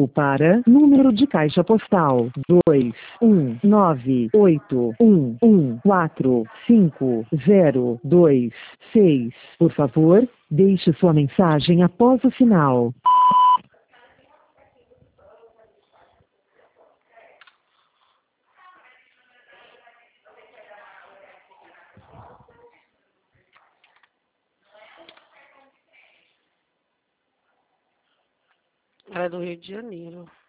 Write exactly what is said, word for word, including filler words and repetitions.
Ou para número de caixa postal dois um nove oito um um quatro cinco zero dois seis. Por favor, deixe sua mensagem após o sinal. Ela é do Rio de Janeiro.